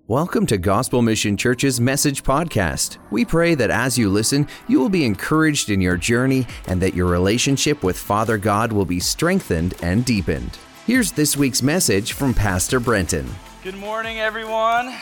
Welcome to Gospel Mission Church's Message Podcast. We pray that as you listen, you will be encouraged in your journey and that your relationship with Father God will be strengthened and deepened. Here's this week's message from Pastor Brenton. Good morning, everyone.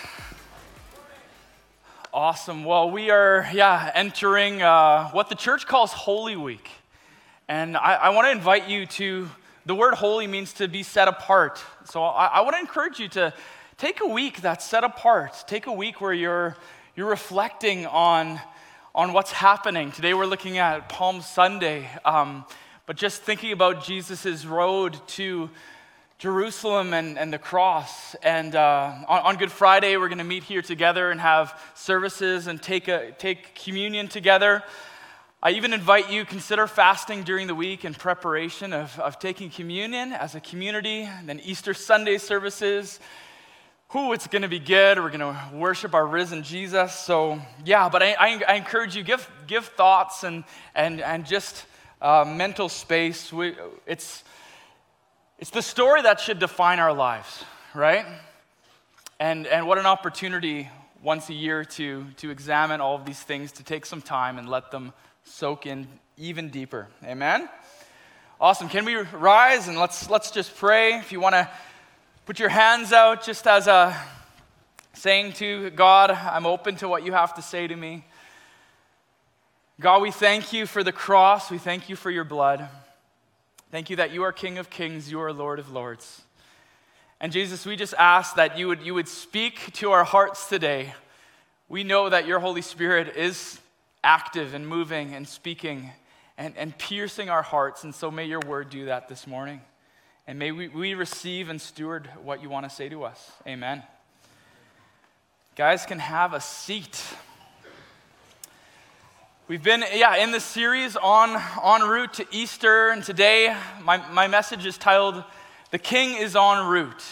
Awesome. Well, we are entering what the church calls Holy Week. And I want to invite you to, the word holy means to be set apart. So I want to encourage you to take a week that's set apart. Take a week where you're reflecting on what's happening. Today we're looking at Palm Sunday, but just thinking about Jesus' road to Jerusalem and the cross. And on Good Friday, we're going to meet here together and have services and take communion together. I even invite you, consider fasting during the week in preparation of taking communion as a community, and then Easter Sunday services. It's going to be good. We're going to worship our risen Jesus. So, but I encourage you, give thoughts and just mental space. It's the story that should define our lives, right? And what an opportunity once a year to examine all of these things, to take some time and let them soak in even deeper. Amen? Awesome. Can we rise and let's just pray. If you want to put your hands out just as a saying to God, I'm open to what you have to say to me. God, we thank you for the cross. We thank you for your blood. Thank you that you are King of Kings, you are Lord of Lords. And Jesus, we just ask that you would speak to our hearts today. We know that your Holy Spirit is active and moving and speaking and piercing our hearts. And so may your word do that this morning. And may we receive and steward what you want to say to us. Amen. Guys can have a seat. We've been in this series en route to Easter, and today my message is titled, The King is en route.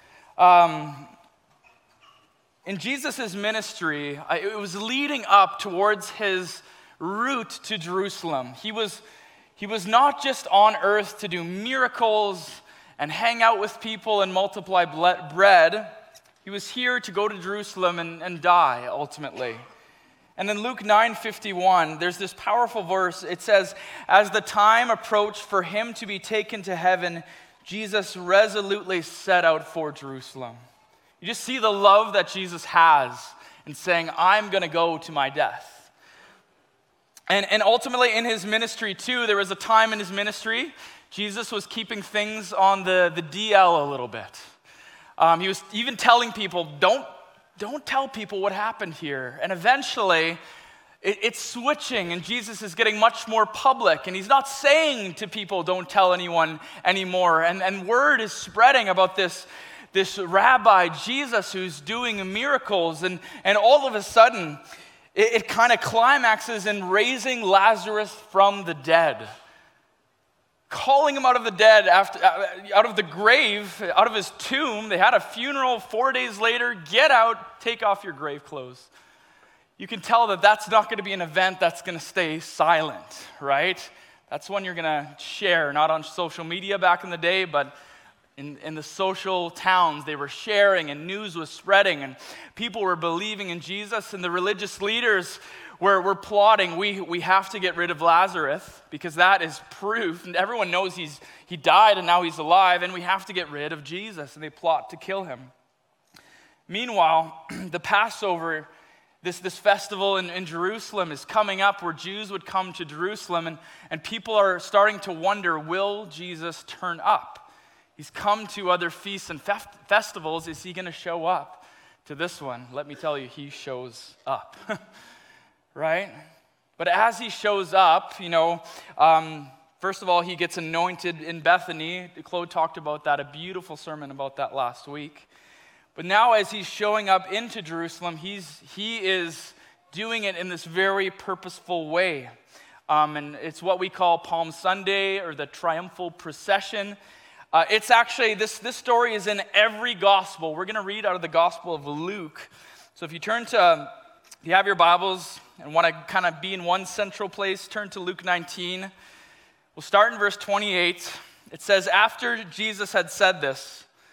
In Jesus' ministry, it was leading up towards his route to Jerusalem. He was not just on earth to do miracles and hang out with people and multiply bread. He was here to go to Jerusalem and die, ultimately. And in Luke 9:51, there's this powerful verse. It says, as the time approached for him to be taken to heaven, Jesus resolutely set out for Jerusalem. You just see the love that Jesus has in saying, I'm going to go to my death. And ultimately in his ministry too, there was a time in his ministry, Jesus was keeping things on the DL a little bit. He was even telling people, don't tell people what happened here. And eventually, it's switching, and Jesus is getting much more public. And he's not saying to people, don't tell anyone anymore. And word is spreading about this rabbi, Jesus, who's doing miracles. And all of a sudden, it kind of climaxes in raising Lazarus from the dead. Calling him out of the dead, out of the grave, out of his tomb. They had a funeral 4 days later. Get out, take off your grave clothes. You can tell that that's not going to be an event that's going to stay silent, right? That's one you're going to share, not on social media back in the day, but in the social towns. They were sharing, and news was spreading, and people were believing in Jesus, and the religious leaders were plotting, we have to get rid of Lazarus because that is proof, and everyone knows he died and now he's alive, and we have to get rid of Jesus, and they plot to kill him. Meanwhile, the Passover, this festival in Jerusalem is coming up where Jews would come to Jerusalem, and people are starting to wonder, will Jesus turn up? He's come to other feasts and festivals. Is he going to show up to this one? Let me tell you, he shows up. Right? But as he shows up, first of all, he gets anointed in Bethany. Claude talked about that, a beautiful sermon about that last week. But now as he's showing up into Jerusalem, he is doing it in this very purposeful way. And it's what we call Palm Sunday, or the triumphal procession. It's actually, this story is in every gospel. We're going to read out of the Gospel of Luke. So if you have your Bibles and want to kind of be in one central place, turn to Luke 19. We'll start in verse 28. It says, after Jesus had said this,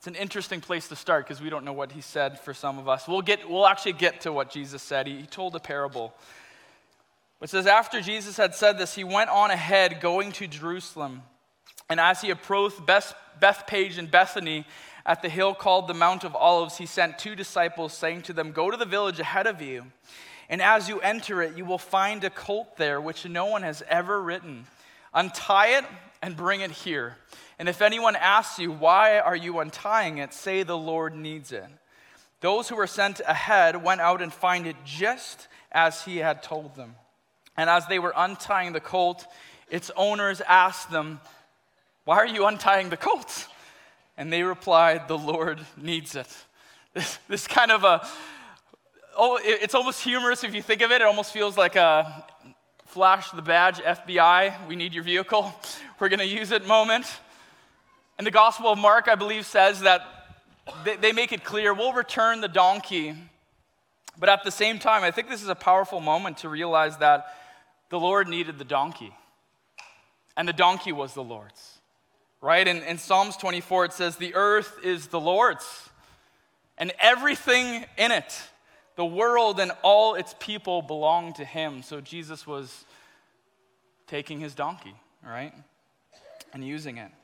It's an interesting place to start because we don't know what he said for some of us. We'll actually get to what Jesus said. He told a parable. It says, after Jesus had said this, he went on ahead going to Jerusalem. And as he approached Bethphage and Bethany at the hill called the Mount of Olives, he sent 2 disciples, saying to them, go to the village ahead of you. And as you enter it, you will find a colt there which no one has ever ridden. Untie it and bring it here. And if anyone asks you, why are you untying it? Say the Lord needs it. Those who were sent ahead went out and found it just as he had told them. And as they were untying the colt, its owners asked them, why are you untying the colt? And they replied, the Lord needs it. This kind of it's almost humorous if you think of it. It almost feels like a flash the badge, FBI, we need your vehicle. We're going to use it moment. And the Gospel of Mark, I believe, says that they make it clear, we'll return the donkey. But at the same time, I think this is a powerful moment to realize that the Lord needed the donkey. And the donkey was the Lord's. Right? In Psalms 24, it says, the earth is the Lord's, and everything in it, the world and all its people belong to him. So Jesus was taking his donkey, right? And using it.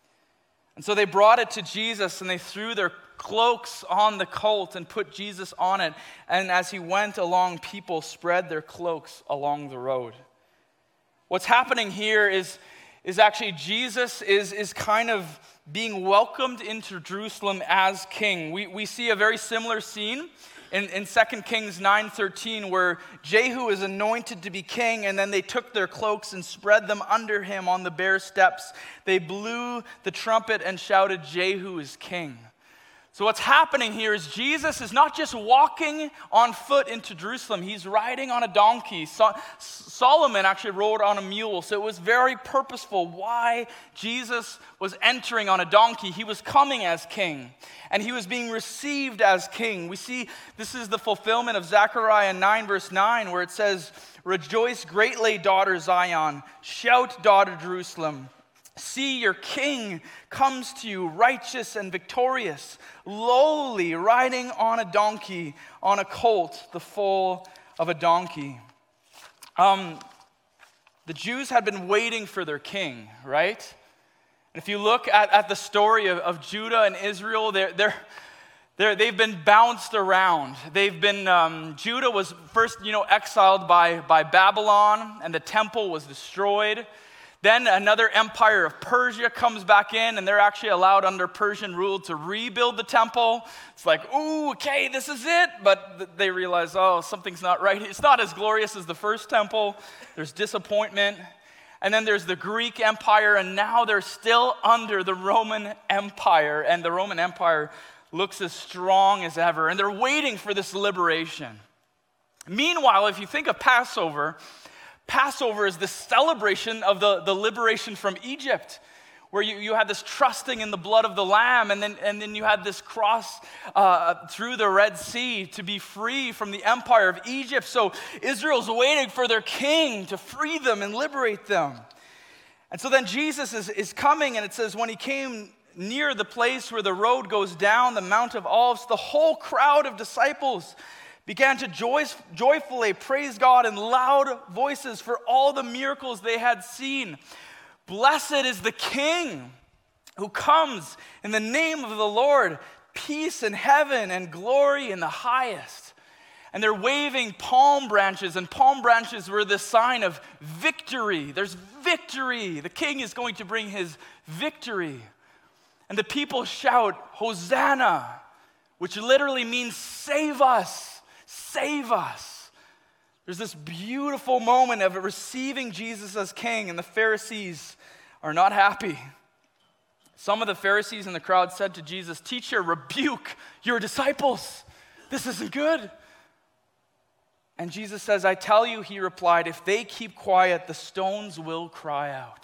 And so they brought it to Jesus, and they threw their cloaks on the colt and put Jesus on it. And as he went along, people spread their cloaks along the road. What's happening here is actually Jesus is kind of being welcomed into Jerusalem as king. We see a very similar scene in 2 Kings 9:13, where Jehu is anointed to be king, and then they took their cloaks and spread them under him on the bare steps. They blew the trumpet and shouted, Jehu is king. So what's happening here is Jesus is not just walking on foot into Jerusalem. He's riding on a donkey. Solomon actually rode on a mule, so it was very purposeful why Jesus was entering on a donkey. He was coming as king, and he was being received as king. We see this is the fulfillment of Zechariah 9, verse 9, where it says, rejoice greatly, daughter Zion. Shout, daughter Jerusalem. See, your king comes to you, righteous and victorious, lowly, riding on a donkey, on a colt, the foal of a donkey. The Jews had been waiting for their king, right? And if you look at the story of Judah and Israel, they've been bounced around. Judah was first, exiled by Babylon, and the temple was destroyed. Then another empire of Persia comes back in, and they're actually allowed under Persian rule to rebuild the temple. It's like, ooh, okay, this is it. But they realize, something's not right. It's not as glorious as the first temple. There's disappointment. And then there's the Greek Empire, and now they're still under the Roman Empire. And the Roman Empire looks as strong as ever. And they're waiting for this liberation. Meanwhile, if you think of Passover is the celebration of the liberation from Egypt, where you had this trusting in the blood of the Lamb, and then you had this cross through the Red Sea to be free from the empire of Egypt. So Israel's waiting for their king to free them and liberate them. And so then Jesus is coming, and it says when he came near the place where the road goes down, the Mount of Olives, the whole crowd of disciples began to joyfully praise God in loud voices for all the miracles they had seen. Blessed is the King who comes in the name of the Lord, peace in heaven and glory in the highest. And they're waving palm branches, and palm branches were the sign of victory. There's victory. The King is going to bring his victory. And the people shout, Hosanna, which literally means save us. Save us. There's this beautiful moment of receiving Jesus as king, and the Pharisees are not happy. Some of the Pharisees in the crowd said to Jesus, Teacher, rebuke your disciples. This isn't good. And Jesus says, I tell you, he replied, if they keep quiet, the stones will cry out.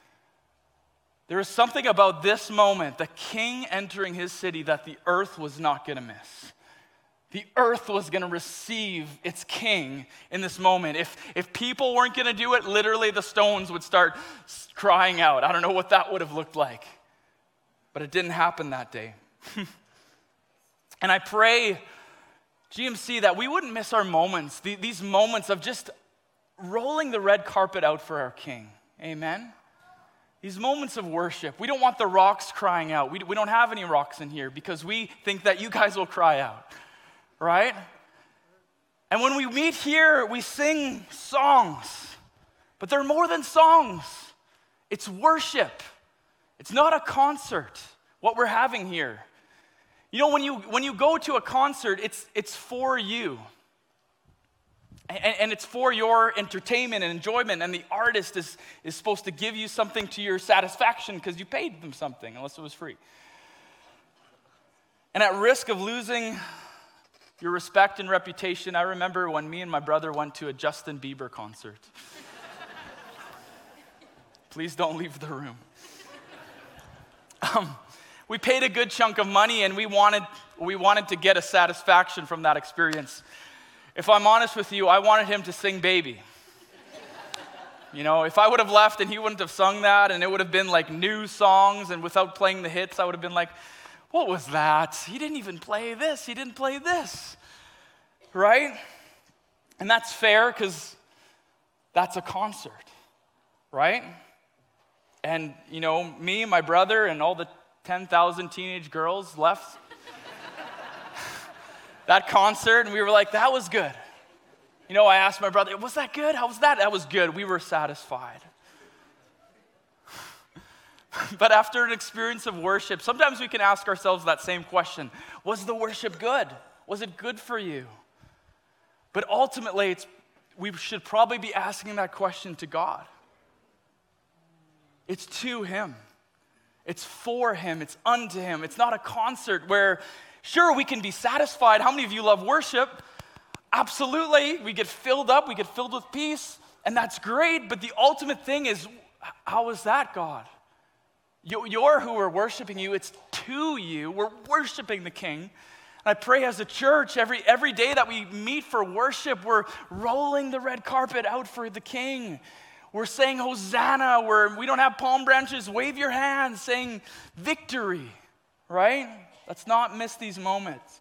There is something about this moment, the king entering his city, that the earth was not going to miss. The earth was going to receive its king in this moment. If people weren't going to do it, literally the stones would start crying out. I don't know what that would have looked like. But it didn't happen that day. And I pray, GMC, that we wouldn't miss our moments, these moments of just rolling the red carpet out for our King. Amen? These moments of worship. We don't want the rocks crying out. We don't have any rocks in here because we think that you guys will cry out, right? And when we meet here, we sing songs, but they're more than songs. It's worship. It's not a concert, what we're having here. You know, when you go to a concert, it's for you. And it's for your entertainment and enjoyment, and the artist is supposed to give you something to your satisfaction because you paid them something, unless it was free. And at risk of losing your respect and reputation, I remember when me and my brother went to a Justin Bieber concert. Please don't leave the room. We paid a good chunk of money, and we wanted to get a satisfaction from that experience. If I'm honest with you, I wanted him to sing Baby. You know, if I would have left and he wouldn't have sung that, and it would have been like new songs, and without playing the hits, I would have been like, what was that? He didn't even play this. He didn't play this. Right? And that's fair because that's a concert. Right? And, you know, me, my brother, and all the 10,000 teenage girls left that concert, and we were like, that was good. You know, I asked my brother, was that good? How was that? That was good. We were satisfied. But after an experience of worship, sometimes we can ask ourselves that same question. Was the worship good? Was it good for you? But ultimately, we should probably be asking that question to God. It's to Him. It's for Him. It's unto Him. It's not a concert where, sure, we can be satisfied. How many of you love worship? Absolutely. We get filled up. We get filled with peace. And that's great. But the ultimate thing is, how is that, God? You're who we're worshiping you. It's to you. We're worshiping the King. And I pray as a church, every day that we meet for worship, we're rolling the red carpet out for the King. We're saying Hosanna. We don't have palm branches. Wave your hands saying victory, right? Let's not miss these moments.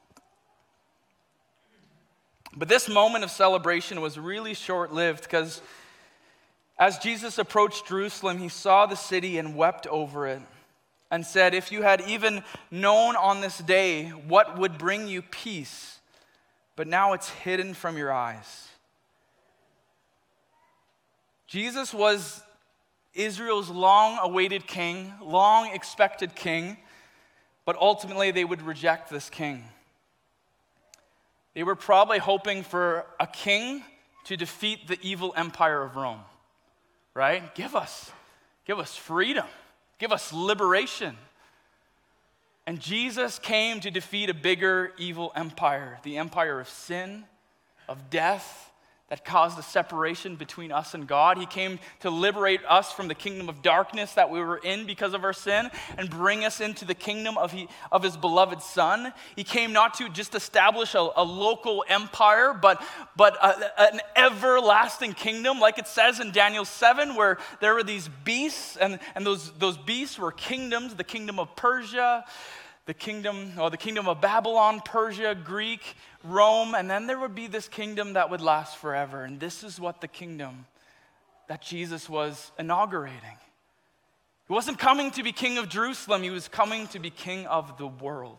But this moment of celebration was really short-lived because as Jesus approached Jerusalem, he saw the city and wept over it and said, if you had even known on this day what would bring you peace, but now it's hidden from your eyes. Jesus was Israel's long-awaited king, long-expected king, but ultimately they would reject this king. They were probably hoping for a king to defeat the evil empire of Rome, right? Give us freedom. Give us liberation. And Jesus came to defeat a bigger evil empire, the empire of sin, of death, that caused a separation between us and God. He came to liberate us from the kingdom of darkness that we were in because of our sin and bring us into the kingdom of his beloved Son. He came not to just establish a local empire, but an everlasting kingdom, like it says in Daniel 7, where there were these beasts, and those beasts were kingdoms, the kingdom of Persia, the kingdom of Babylon, Persia, Greek, Rome, and then there would be this kingdom that would last forever. And this is what the kingdom that Jesus was inaugurating. He wasn't coming to be king of Jerusalem, he was coming to be king of the world.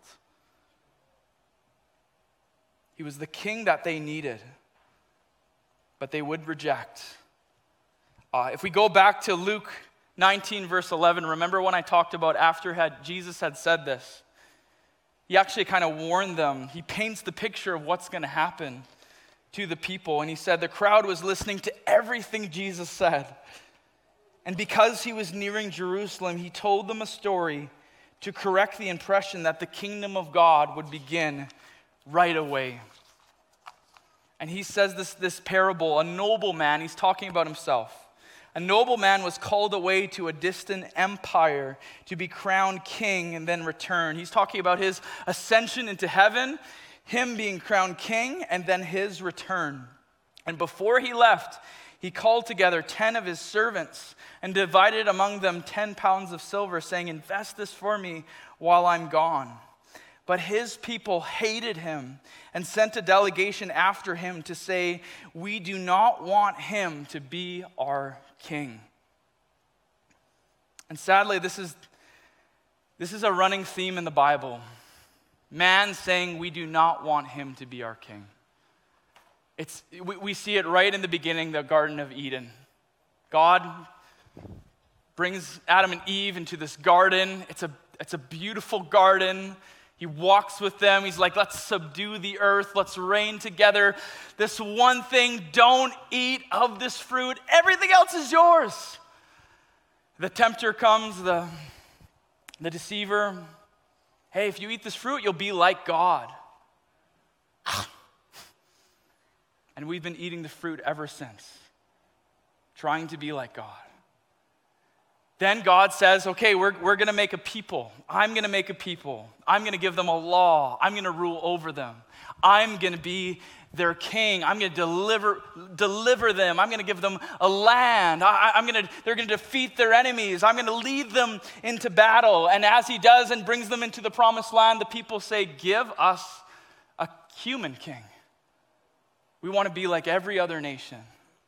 He was the king that they needed, but they would reject. If we go back to Luke 19, verse 11, remember when I talked about after Jesus had said this? He actually kind of warned them. He paints the picture of what's going to happen to the people. And he said the crowd was listening to everything Jesus said. And because he was nearing Jerusalem, he told them a story to correct the impression that the kingdom of God would begin right away. And he says this parable, a noble man, he's talking about himself. A noble man was called away to a distant empire to be crowned king and then return. He's talking about his ascension into heaven, him being crowned king, and then his return. And before he left, he called together 10 of his servants and divided among them 10 pounds of silver, saying, invest this for me while I'm gone. But his people hated him and sent a delegation after him to say, "We do not want him to be our king." And sadly, this is a running theme in the Bible. Man saying we do not want him to be our king. We see it right in the beginning, the Garden of Eden. God brings Adam and Eve into this garden. It's a beautiful garden. He walks with them. He's like, let's subdue the earth. Let's reign together. This one thing, don't eat of this fruit. Everything else is yours. The tempter comes, the deceiver. Hey, if you eat this fruit, you'll be like God. And we've been eating the fruit ever since, trying to be like God. Then God says, okay, we're going to make a people. I'm going to make a people. I'm going to give them a law. I'm going to rule over them. I'm going to be their king. I'm going to deliver them. I'm going to give them a land. They're going to defeat their enemies. I'm going to lead them into battle. And as he does and brings them into the promised land, the people say, give us a human king. We want to be like every other nation.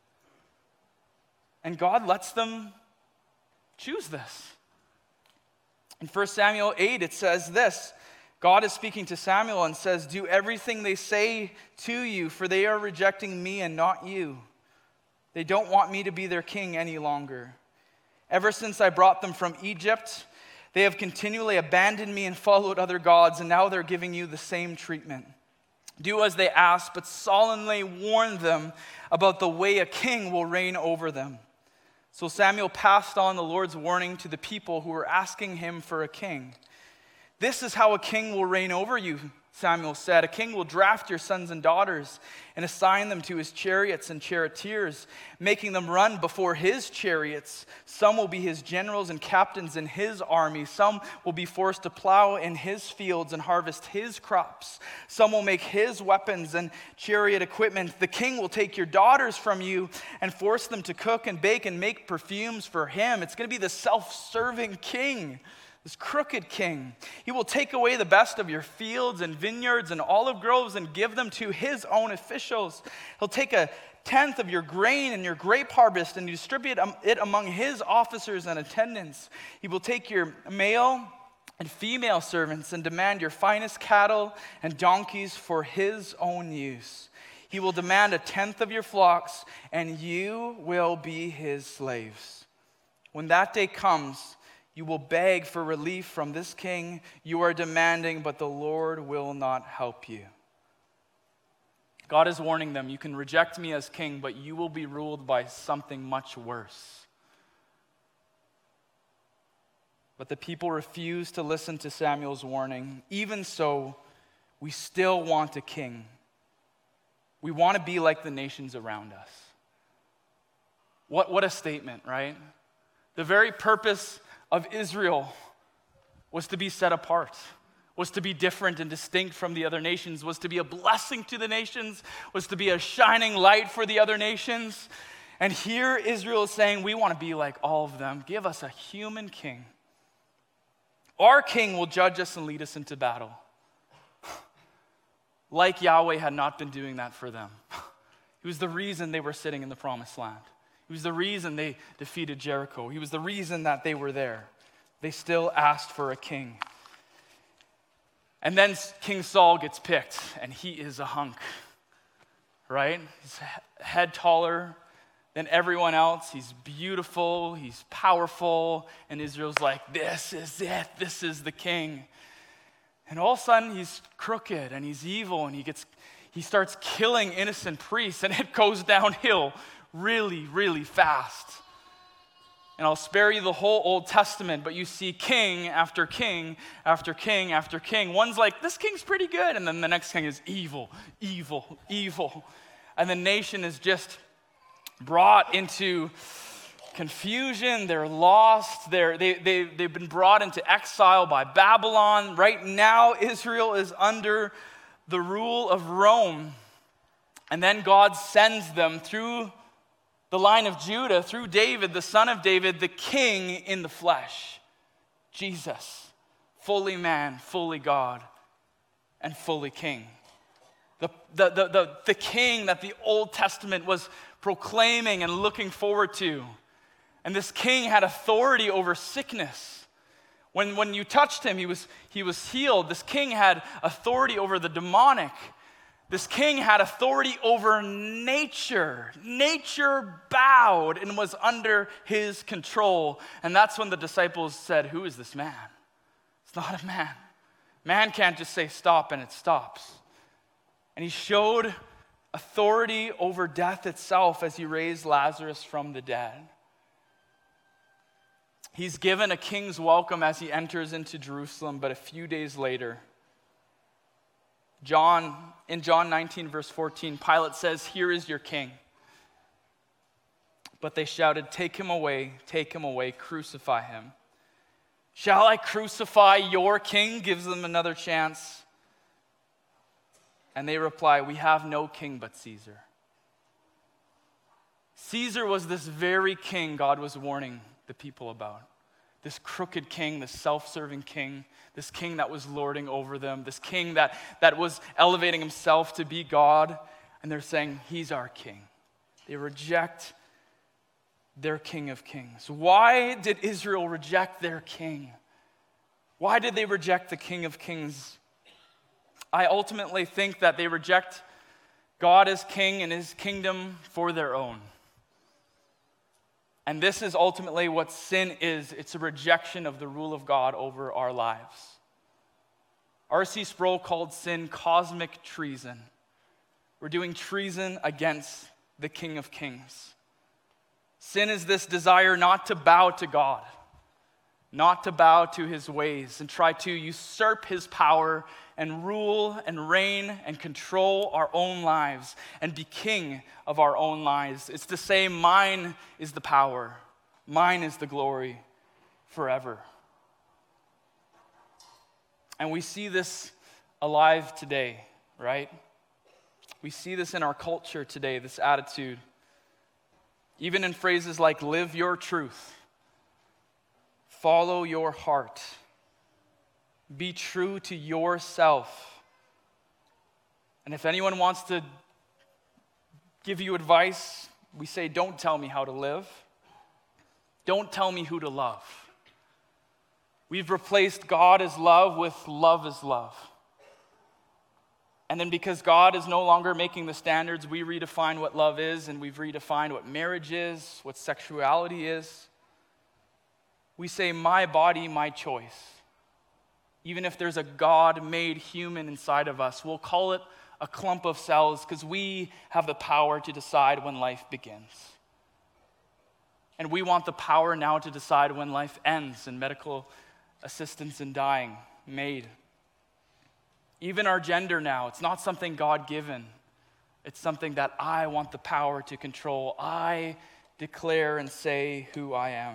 And God lets them choose this. In 1 Samuel 8, it says this. God is speaking to Samuel and says, do everything they say to you, for they are rejecting me and not you. They don't want me to be their king any longer. Ever since I brought them from Egypt, they have continually abandoned me and followed other gods, and now they're giving you the same treatment. Do as they ask, but solemnly warn them about the way a king will reign over them. So Samuel passed on the Lord's warning to the people who were asking him for a king. This is how a king will reign over you, Samuel said. A king will draft your sons and daughters and assign them to his chariots and charioteers, making them run before his chariots. Some will be his generals and captains in his army. Some will be forced to plow in his fields and harvest his crops. Some will make his weapons and chariot equipment. The king will take your daughters from you and force them to cook and bake and make perfumes for him. It's going to be the self-serving king. This crooked king. He will take away the best of your fields and vineyards and olive groves and give them to his own officials. He'll take a tenth of your grain and your grape harvest and distribute it among his officers and attendants. He will take your male and female servants and demand your finest cattle and donkeys for his own use. He will demand a tenth of your flocks, and you will be his slaves. When that day comes, you will beg for relief from this king you are demanding, but the Lord will not help you. God is warning them, you can reject me as king, but you will be ruled by something much worse. But the people refuse to listen to Samuel's warning. Even so, we still want a king. We want to be like the nations around us. What a statement, right? The very purpose of Israel was to be set apart, was to be different and distinct from the other nations, was to be a blessing to the nations, was to be a shining light for the other nations. And here Israel is saying, we want to be like all of them. Give us a human king. Our king will judge us and lead us into battle. Like Yahweh had not been doing that for them. He was the reason they were sitting in the promised land. He was the reason they defeated Jericho. He was the reason that they were there. They still asked for a king. And then King Saul gets picked, and he is a hunk, right? He's head taller than everyone else. He's beautiful. He's powerful. And Israel's like, this is it. This is the king. And all of a sudden, he's crooked, and he's evil, and he starts killing innocent priests, and it goes downhill really, really fast. And I'll spare you the whole Old Testament, but you see king after king after king after king. One's like, this king's pretty good, and then the next king is evil, evil, evil. And the nation is just brought into confusion. They're lost. They've been brought into exile by Babylon. Right now, Israel is under the rule of Rome. And then God sends them through the line of Judah, through David, the son of David, the king in the flesh, Jesus, fully man, fully God, and fully king. The king that the Old Testament was proclaiming and looking forward to. And this king had authority over sickness. When you touched him, he was healed. This king had authority over the demonic. This king had authority over nature. Nature bowed and was under his control. And that's when the disciples said, "Who is this man?" It's not a man. Man can't just say stop and it stops. And he showed authority over death itself as he raised Lazarus from the dead. He's given a king's welcome as he enters into Jerusalem, but a few days later, in John 19, verse 14, Pilate says, "Here is your king." But they shouted, take him away, crucify him." "Shall I crucify your king?" gives them another chance. And they reply, "We have no king but Caesar." Caesar was this very king God was warning the people about. This crooked king, this self-serving king, this king that was lording over them, this king that was elevating himself to be God. And they're saying, he's our king. They reject their King of Kings. Why did Israel reject their king? Why did they reject the King of Kings? I ultimately think that they reject God as king and his kingdom for their own. And this is ultimately what sin is. It's a rejection of the rule of God over our lives. R.C. Sproul called sin cosmic treason. We're doing treason against the King of Kings. Sin is this desire not to bow to God, not to bow to his ways and try to usurp his power and rule and reign and control our own lives and be king of our own lives. It's to say, mine is the power, mine is the glory forever. And we see this alive today, right? We see this in our culture today, this attitude. Even in phrases like live your truth, follow your heart, be true to yourself. And if anyone wants to give you advice, we say, don't tell me how to live. Don't tell me who to love. We've replaced God as love with love as love. And then because God is no longer making the standards, we redefine what love is, and we've redefined what marriage is, what sexuality is. We say, my body, my choice. Even if there's a God-made human inside of us, we'll call it a clump of cells because we have the power to decide when life begins. And we want the power now to decide when life ends and medical assistance in dying made. Even our gender now, it's not something God-given. It's something that I want the power to control. I declare and say who I am.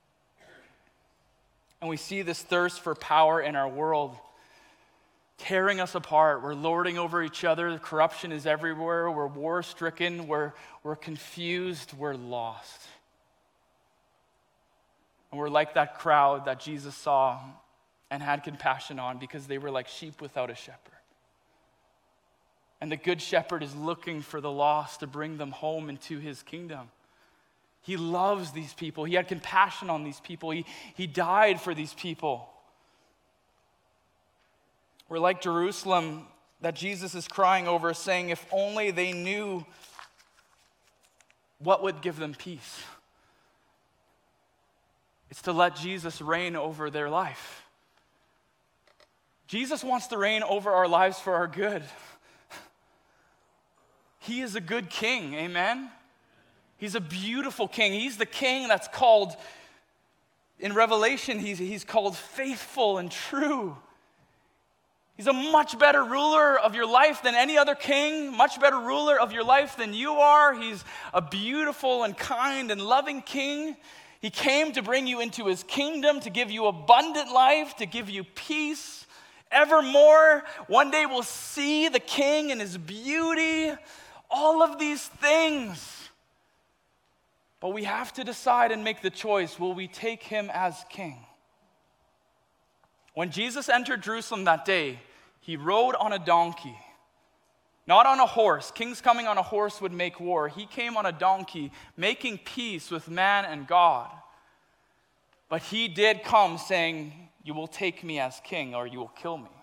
And we see this thirst for power in our world tearing us apart. We're lording over each other. Corruption is everywhere. We're war-stricken. We're confused. We're lost. And we're like that crowd that Jesus saw and had compassion on because they were like sheep without a shepherd. And the good shepherd is looking for the lost to bring them home into his kingdom. He loves these people. He had compassion on these people. He died for these people. We're like Jerusalem that Jesus is crying over, saying, if only they knew what would give them peace. It's to let Jesus reign over their life. Jesus wants to reign over our lives for our good. He is a good king, amen? He's a beautiful king. He's the king that's called, in Revelation, he's called faithful and true. He's a much better ruler of your life than any other king, much better ruler of your life than you are. He's a beautiful and kind and loving king. He came to bring you into his kingdom, to give you abundant life, to give you peace evermore. One day we'll see the king in his beauty, all of these things. But we have to decide and make the choice, will we take him as king? When Jesus entered Jerusalem that day, He rode on a donkey, not on a horse. Kings coming on a horse would make war. He came on a donkey, making peace with man and God. But he did come saying, you will take me as king or you will kill me.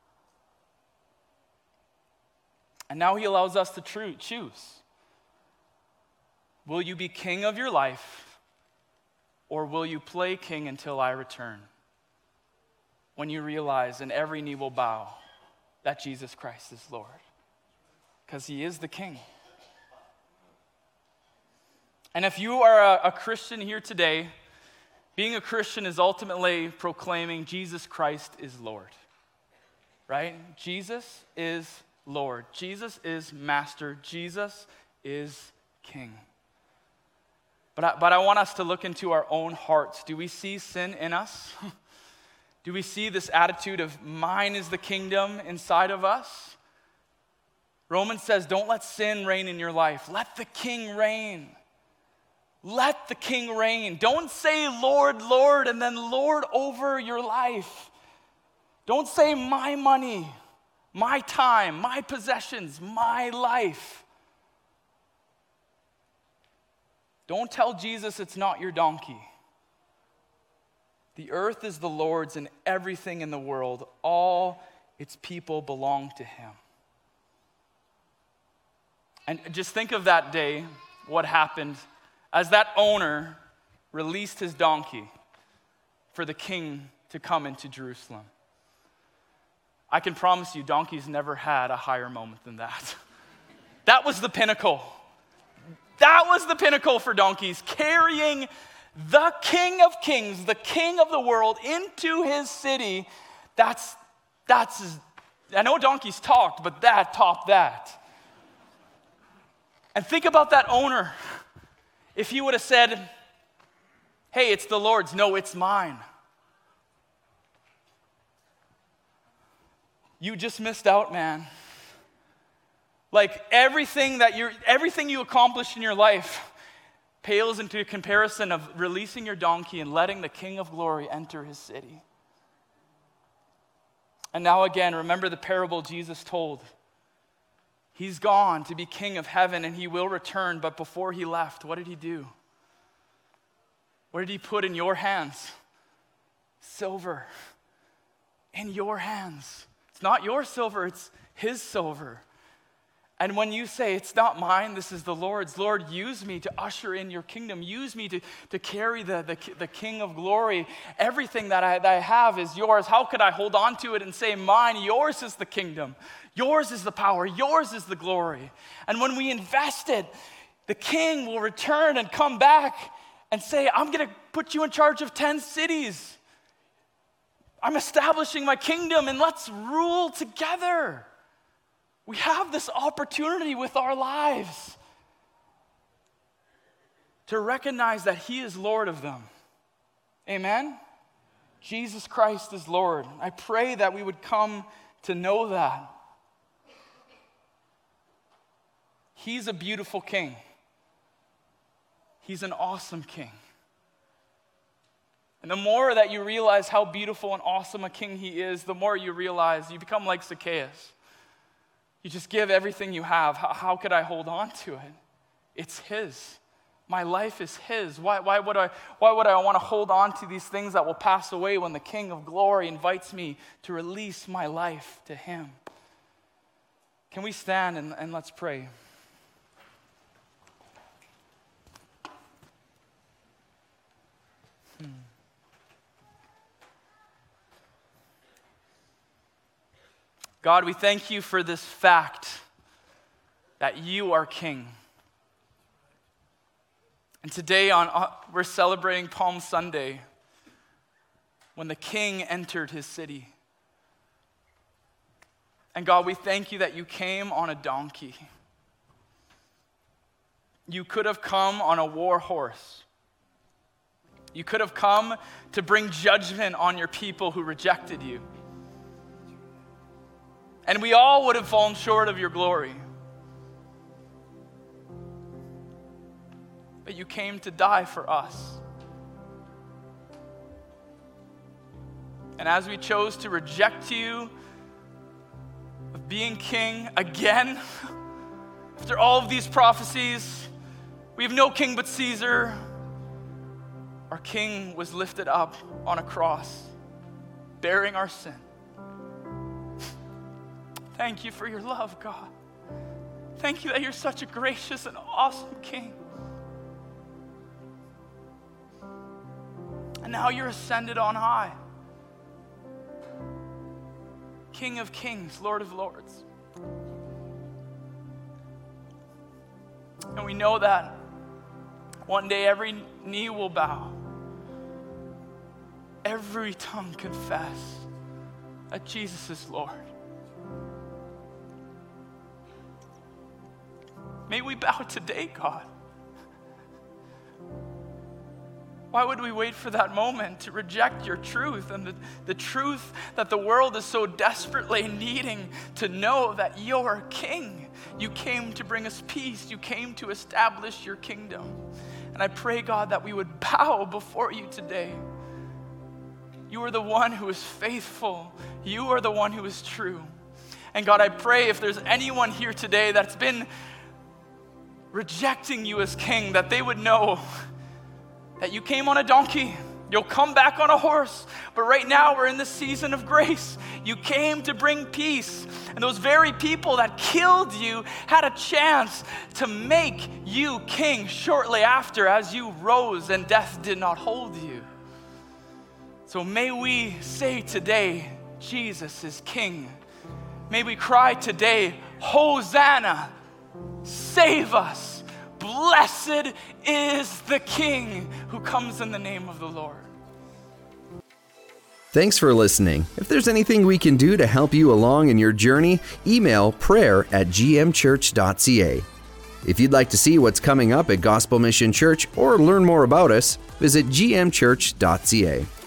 And now he allows us to choose. Will you be king of your life, or will you play king until I return? When you realize and every knee will bow that Jesus Christ is Lord. Because he is the king. And if you are a Christian here today, being a Christian is ultimately proclaiming Jesus Christ is Lord. Right? Jesus is Lord. Jesus is Master. Jesus is King. But I want us to look into our own hearts. Do we see sin in us? Do we see this attitude of mine is the kingdom inside of us? Romans says, don't let sin reign in your life. Let the king reign. Let the king reign. Don't say, Lord, Lord, and then Lord over your life. Don't say my money, my time, my possessions, my life. Don't tell Jesus it's not your donkey. The earth is the Lord's and everything in the world, all its people belong to him. And just think of that day, what happened as that owner released his donkey for the king to come into Jerusalem. I can promise you, donkeys never had a higher moment than that. That was the pinnacle. That was the pinnacle for donkeys, carrying the King of Kings, the King of the world, into his city. That's I know donkeys talked, but that topped that. And think about that owner. If he would have said, hey, it's the Lord's. No, it's mine. You just missed out, man. Like everything you accomplished in your life pales into a comparison of releasing your donkey and letting the King of Glory enter his city. And now again, remember the parable Jesus told. He's gone to be king of heaven and he will return, but before he left, what did he do? What did he put in your hands? Silver. In your hands. It's not your silver, it's his silver. And when you say, it's not mine, this is the Lord's. Lord, use me to usher in your kingdom. Use me to carry the King of Glory. Everything that I have is yours. How could I hold on to it and say, mine, yours is the kingdom. Yours is the power. Yours is the glory. And when we invest it, the king will return and come back and say, I'm going to put you in charge of 10 cities. I'm establishing my kingdom and let's rule together. We have this opportunity with our lives to recognize that he is Lord of them. Amen? Jesus Christ is Lord. I pray that we would come to know that. He's a beautiful king. He's an awesome king. And the more that you realize how beautiful and awesome a king he is, the more you realize you become like Zacchaeus. You just give everything you have. How could I hold on to it? It's his. My life is his. Why would I want to hold on to these things that will pass away when the King of Glory invites me to release my life to him? Can we stand and let's pray? God, we thank you for this fact that you are king. And today we're celebrating Palm Sunday when the king entered his city. And God, we thank you that you came on a donkey. You could have come on a war horse. You could have come to bring judgment on your people who rejected you. And we all would have fallen short of your glory. But you came to die for us. And as we chose to reject you of being king again. After all of these prophecies, we have no king but Caesar. Our king was lifted up on a cross, bearing our sin. Thank you for your love, God. Thank you that you're such a gracious and awesome king. And now you're ascended on high. King of kings, Lord of lords. And we know that one day every knee will bow. Every tongue confess that Jesus is Lord. May we bow today, God. Why would we wait for that moment to reject your truth and the truth that the world is so desperately needing to know that you're King? You came to bring us peace. You came to establish your kingdom. And I pray, God, that we would bow before you today. You are the one who is faithful. You are the one who is true. And God, I pray if there's anyone here today that's been rejecting you as King, that they would know that you came on a donkey. You'll come back on a horse. But right now we're in the season of grace. You came to bring peace. And those very people that killed you had a chance to make you king shortly after as you rose and death did not hold you. So may we say today, Jesus is King. May we cry today, Hosanna, save us. Blessed is the King who comes in the name of the Lord. Thanks for listening. If there's anything we can do to help you along in your journey, email prayer@gmchurch.ca. If you'd like to see what's coming up at Gospel Mission Church or learn more about us, visit gmchurch.ca.